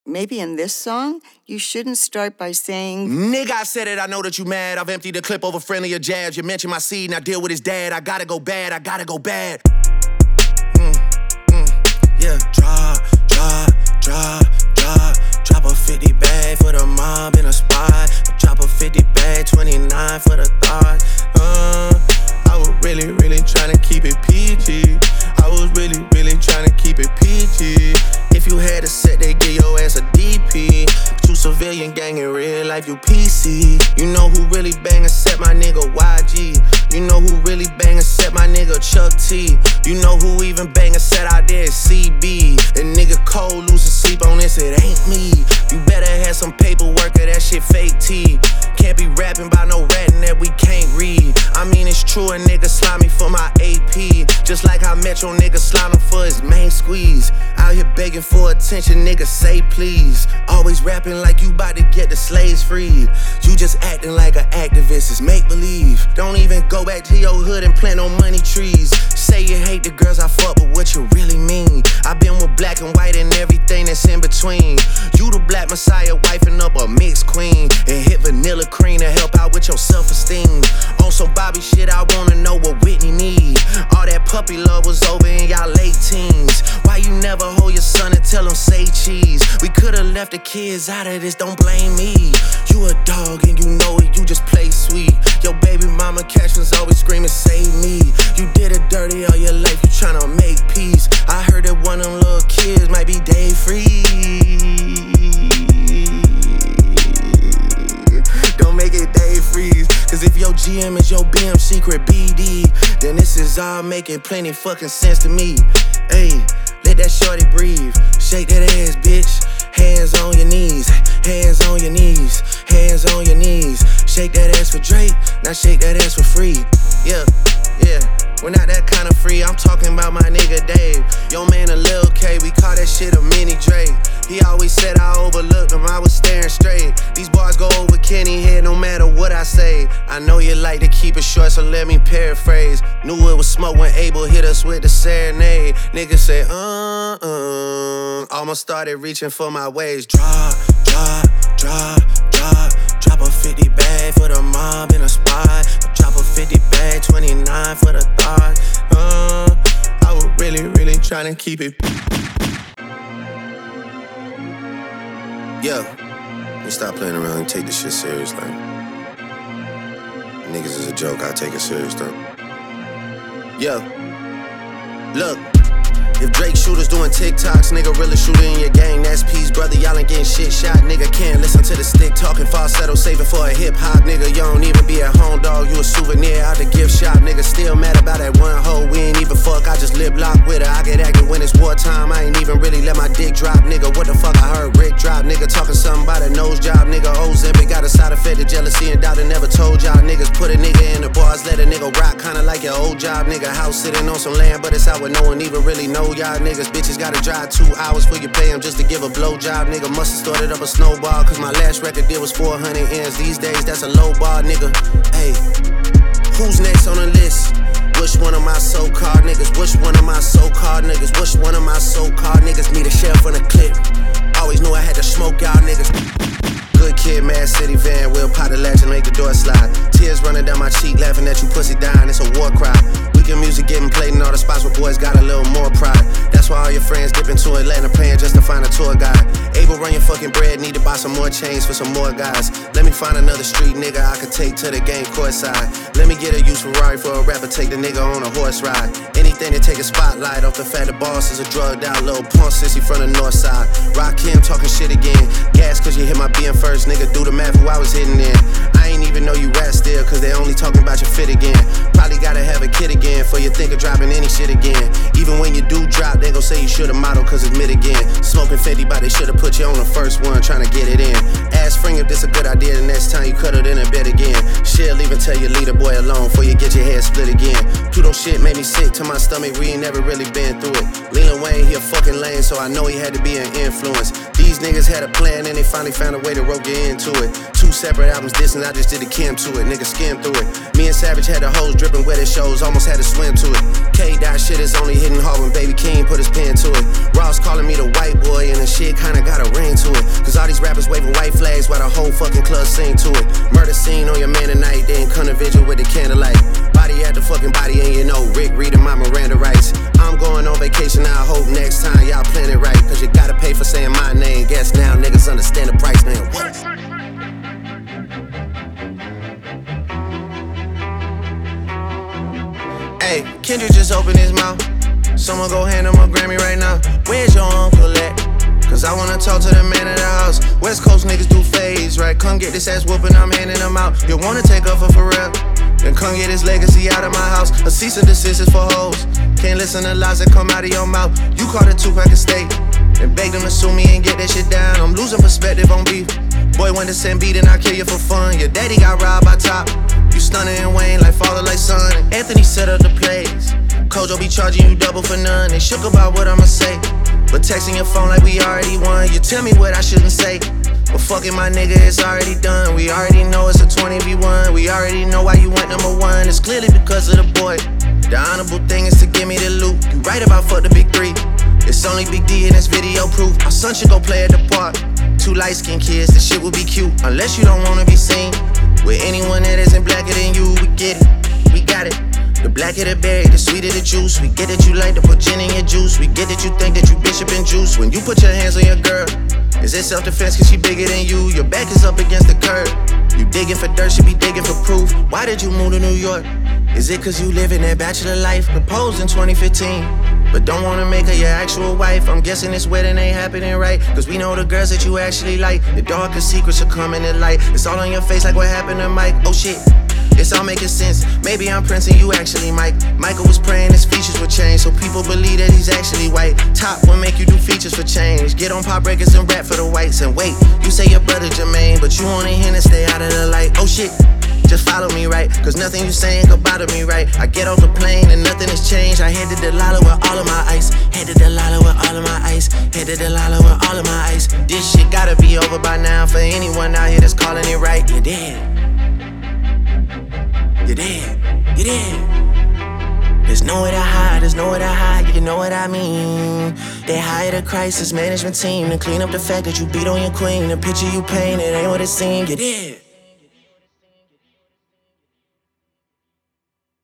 maybe in this song, you shouldn't start by saying, nigga, I said it, I know that you mad. I've emptied the clip over friendlier jabs. You mentioned my seed and I deal with his dad. I gotta go bad, I gotta go bad. Yeah, drop a 50 bag for the mob in a spot. Drop a 50 bag, 29 for the thought. I was really, really trying to keep it PG. I was really, really trying to keep it PG. If you had a set, they give your ass a DP. But you civilian gang in real life, you PC. You know who really bang except my nigga YG. You know who really bang except my nigga Chuck T. You know who even bang except out there is CB. And nigga Cole losing sleep on this, it ain't me. You better have some paperwork or that shit fake T. Can't be rapping about no ratting that we can't read. I mean it's true, a nigga slimy for my AP. Just like how Metro nigga slime him for his main squeeze. Out here begging for attention, nigga say please. Always rapping like you bout to get the slaves freed. You just acting like an activist, it's make believe. Don't even go back to your hood and plant no money trees. Say you hate the girls I fuck, but what you really mean? I been with black and white and everything that's in between. You the black messiah wifing up a mixed queen. And hit vanilla cream to help out with your self-esteem. On some Bobby shit, I wanna know what Whitney need. All that puppy love was over in y'all late teens. Why you never hold your son and tell him say cheese? We could've left the kids out of this, don't blame me. You a dog and you know it, you just play sweet. Your baby mama captions always screaming save me. You did it dirty all your life, you tryna make peace. I heard that one of them little kids might be day free. Don't make it day freeze. Cause if your GM is your BM secret BD, then this is all making plenty fucking sense to me. Ayy, let that shorty breathe. Shake that ass, bitch. Hands on your knees, hands on your knees, hands on your knees. Shake that ass for Drake, now shake that ass for free. Yeah, yeah. We're not that kind of free, I'm talking about my nigga Dave. Yo man a Lil K, we call that shit a mini Drake. He always said I overlooked him, I was staring straight. These bars go over Kenny head no matter what I say. I know you like to keep it short, so let me paraphrase. Knew it was smoke when Abel hit us with the serenade. Niggas say, almost started reaching for my waist. Drop a 50 bag for the mob in a spot. Drop a 50 bag, 29 for the thought. I was really, really trying to keep it. Yeah, let me stop playing around and take this shit serious, like. Niggas is a joke, I take it serious though. Yeah, look. If Drake shooters doing TikToks, nigga really shooting in your gang, that's peace, brother, y'all ain't getting shit shot. Nigga can't listen to the stick talking falsetto, saving for a hip hop, nigga. You don't even be at home, dog, you a souvenir out the gift shop, nigga. Still mad about that one hoe, we ain't even fuck, I just lip lock with her. I get active when it's wartime, I ain't even really let my dick drop, nigga. What the fuck, I heard Rick drop, nigga. Talking something about a nose job, nigga. Ozempic got a side effect of jealousy and doubt and never told y'all niggas. Put a nigga in the bars, let a nigga rock, kinda like your old job, nigga. House sitting on some land, but it's out where no one even really know y'all niggas. Bitches gotta drive 2 hours for you pay them just to give a blowjob, nigga. Musta started up a snowball, cause my last record deal was 400 ends. These days, that's a low bar, nigga. Hey, who's next on the list? Which one of my so-called niggas? Which one of my so-called niggas? Which one of my so-called niggas need a shell from the clip? Always knew I had to smoke y'all niggas. Good kid, Mad City van, we'll pot the latch and make the door slide. Tears running down my cheek, laughing at you pussy dying, it's a war cry. Weekend music getting played in all the spots where boys got a little more pride. That's why all your friends dip into Atlanta paying just to find a tour guide. Able run your fucking bread, need to buy some more chains for some more guys. Let me find another street nigga I could take to the game courtside. Let me get a used Ferrari for a rapper, take the nigga on a horse ride. Anything to take a spotlight off the fact the boss is a drugged out little punk sissy from the north side. Rock him talking shit again. Gas cause you hit my BM first, nigga. Do the math who I was hitting in. I ain't even know you rap still, cause they only talking about your fit again. Probably gotta have a kid again for you think of dropping any shit again. Even when you do drop, they gon' say you should've modeled cause it's mid again. Smoking 50, but they should've put you on the first one, trying to get it in. Ask Spring if this a good idea, the next time you cuddled in a bed again. She'll even tell you leave the boy alone before you get your head split again. Pluto shit made me sick to my stomach, we ain't never really been through it. Lil Wayne, he a fucking lame, so I know he had to be an influence. These niggas had a plan and they finally found a way to rope you into it. 2 separate albums dissing, I just did a Kim to it, nigga skim through it. Me and Savage had the hoes dripping wet at shows, almost had to swim to it. K-Dot shit is only hitting hard when Baby King put his pen to it. Ross calling me the white boy and the shit kinda got a ring to it. all these rappers waving white flags while the whole fucking club sing to it. Murder scene on your man tonight, then come to vigil with the candlelight. Body at the fucking body, and you know Rick reading my Miranda rights. I'm going on vacation, I hope next time y'all plan it right. Cause you gotta pay for saying my name. Guess now niggas understand the price, man. What? Hey, Kendrick just opened his mouth. Someone go hand him a Grammy right now. Where's your uncle at? Cause I wanna talk to the man of the house. West Coast niggas do phase, right? Come get this ass whooping, I'm handing them out. You wanna take up for real? Then come get his legacy out of my house. A cease and desist is for hoes. Can't listen to lies that come out of your mouth. You caught a 2-pack of steak and begged them to sue me and get that shit down. I'm losing perspective on beef. Boy, when the send beat and I kill you for fun. Your daddy got robbed by Top. You stunning and Wayne like father, like son. And Anthony set up the plays. Kojo be charging you double for none. They shook about what I'ma say, but texting your phone like we already won. You tell me what I shouldn't say, but fucking my nigga, it's already done. We already know it's a 20v1. We already know why you went #1. It's clearly because of the boy. The honorable thing is to give me the loot. You right about fuck the big 3. It's only Big D and it's video proof. Our son should go play at the park. 2 light-skinned kids, this shit would be cute. Unless you don't wanna be seen with anyone that isn't blacker than you. We get it, we got it. The blacker the berry, the sweeter the juice. We get that you like to put gin in your juice. We get that you think that you bishop and juice. When you put your hands on your girl, is it self-defense cause she bigger than you? Your back is up against the curb. You digging for dirt, she be digging for proof. Why did you move to New York? Is it cause you living that bachelor life? Proposed in 2015, but don't wanna make her your actual wife. I'm guessing this wedding ain't happening right, cause we know the girls that you actually like. The darkest secrets are coming to light. It's all on your face like what happened to Mike. Oh shit, it's all making sense. Maybe I'm Prince and you actually Mike. Michael was praying his features would change, so people believe that he's actually white. Top will make you do features for change. Get on pop records and rap for the whites. And wait, you say your brother Jermaine, but you only here to stay out of the light. Oh shit, just follow me right, cause nothing you saying could bother me right. I get off the plane and nothing has changed. I head to Delilah with all of my ice. Head to Delilah with all of my ice. Head to Delilah with all of my ice. This shit gotta be over by now for anyone out here that's calling it right. You're dead. You're dead. You're dead. There's nowhere to hide, there's nowhere to hide, you know what I mean. They hired a crisis management team to clean up the fact that you beat on your queen. The picture you painted ain't what it seemed. You're dead.